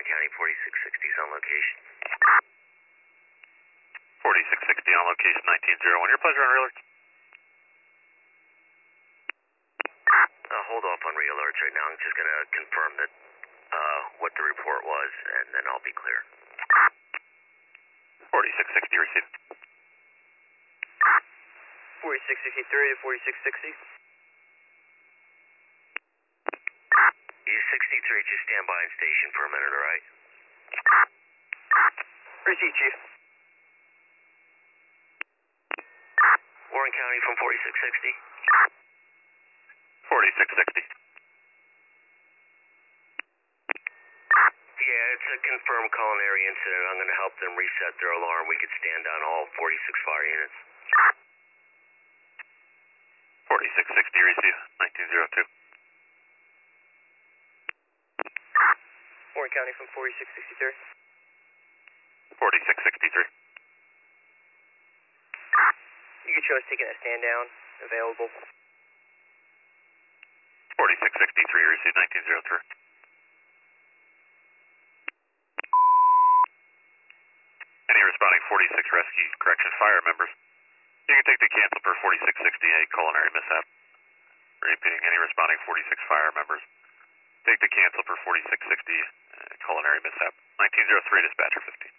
County 4660 is on location. 4660 on location 1901. Your pleasure on real alert. Hold off on re-alerts right now. I'm just going to confirm that what the report was, and then I'll be clear. 4660 received. 4663 to 4660. You 63, just stand by in station for a minute, alright? Received, Chief. Warren County from 4660. 4660. Yeah, it's a confirmed culinary incident. I'm going to help them reset their alarm. We could stand down all 46 fire units. 4660 received. 1902. Warren County from 4663. 4663. You could show us taking a stand down. Available. 4663 received. 1903. Any responding 46 rescue correction fire members, you can take the cancel per 4660A culinary mishap. Repeating, any responding 46 fire members, take the cancel per 4660 culinary mishap. 1903 dispatcher 15.